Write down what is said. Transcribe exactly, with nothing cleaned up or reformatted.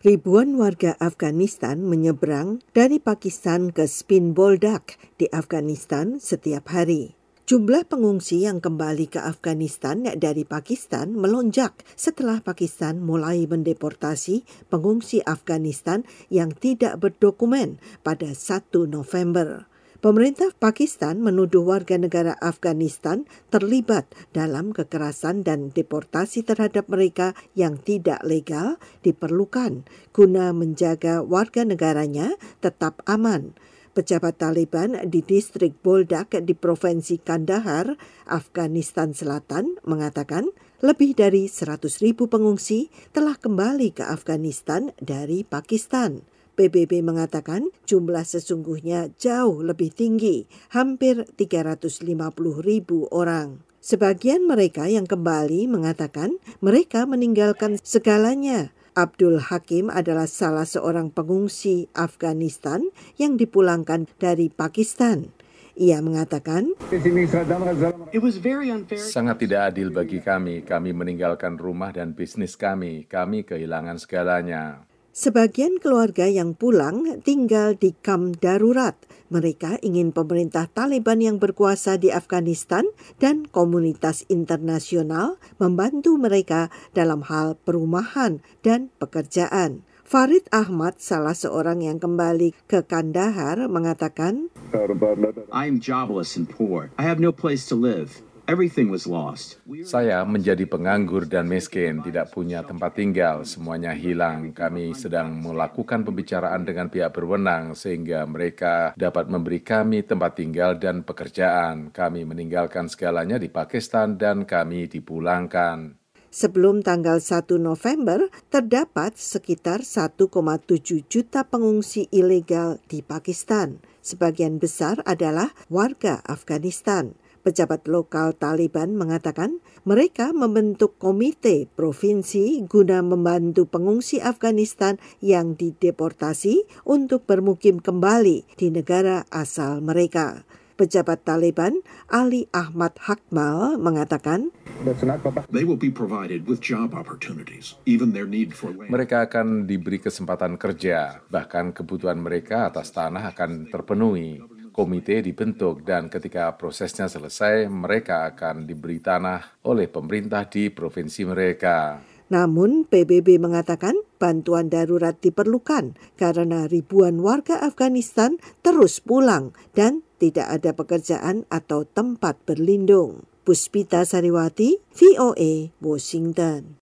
Ribuan warga Afghanistan menyeberang dari Pakistan ke Spin Boldak di Afghanistan setiap hari. Jumlah pengungsi yang kembali ke Afghanistan dari Pakistan melonjak setelah Pakistan mulai mendeportasi pengungsi Afghanistan yang tidak berdokumen pada satu November. Pemerintah Pakistan menuduh warga negara Afghanistan terlibat dalam kekerasan dan deportasi terhadap mereka yang tidak legal diperlukan guna menjaga warga negaranya tetap aman. Pejabat Taliban di distrik Boldak di Provinsi Kandahar, Afghanistan Selatan mengatakan lebih dari seratus ribu pengungsi telah kembali ke Afghanistan dari Pakistan. P B B mengatakan jumlah sesungguhnya jauh lebih tinggi, hampir tiga ratus lima puluh ribu orang. Sebagian mereka yang kembali mengatakan mereka meninggalkan segalanya. Abdul Hakim adalah salah seorang pengungsi Afghanistan yang dipulangkan dari Pakistan. Ia mengatakan, sangat tidak adil bagi kami. Kami meninggalkan rumah dan bisnis kami. Kami kehilangan segalanya. Sebagian keluarga yang pulang tinggal di kamp darurat. Mereka ingin pemerintah Taliban yang berkuasa di Afghanistan dan komunitas internasional membantu mereka dalam hal perumahan dan pekerjaan. Farid Ahmad, salah seorang yang kembali ke Kandahar, mengatakan, I'm jobless and poor. I have no place to live. Everything was lost. Saya menjadi penganggur dan miskin, tidak punya tempat tinggal, semuanya hilang. Kami sedang melakukan pembicaraan dengan pihak berwenang sehingga mereka dapat memberi kami tempat tinggal dan pekerjaan. Kami meninggalkan segalanya di Pakistan dan kami dipulangkan. Sebelum tanggal satu November, terdapat sekitar satu koma tujuh juta pengungsi ilegal di Pakistan. Sebagian besar adalah warga Afghanistan. Pejabat lokal Taliban mengatakan mereka membentuk komite provinsi guna membantu pengungsi Afghanistan yang dideportasi untuk bermukim kembali di negara asal mereka. Pejabat Taliban Ali Ahmad Hakmal mengatakan, They will be provided with job opportunities, even their need for land. Mereka akan diberi kesempatan kerja, bahkan kebutuhan mereka atas tanah akan terpenuhi. Komite dibentuk dan ketika prosesnya selesai, mereka akan diberi tanah oleh pemerintah di provinsi mereka. Namun P B B mengatakan bantuan darurat diperlukan karena ribuan warga Afghanistan terus pulang dan tidak ada pekerjaan atau tempat berlindung. Puspita Sariwati, V O A, Washington.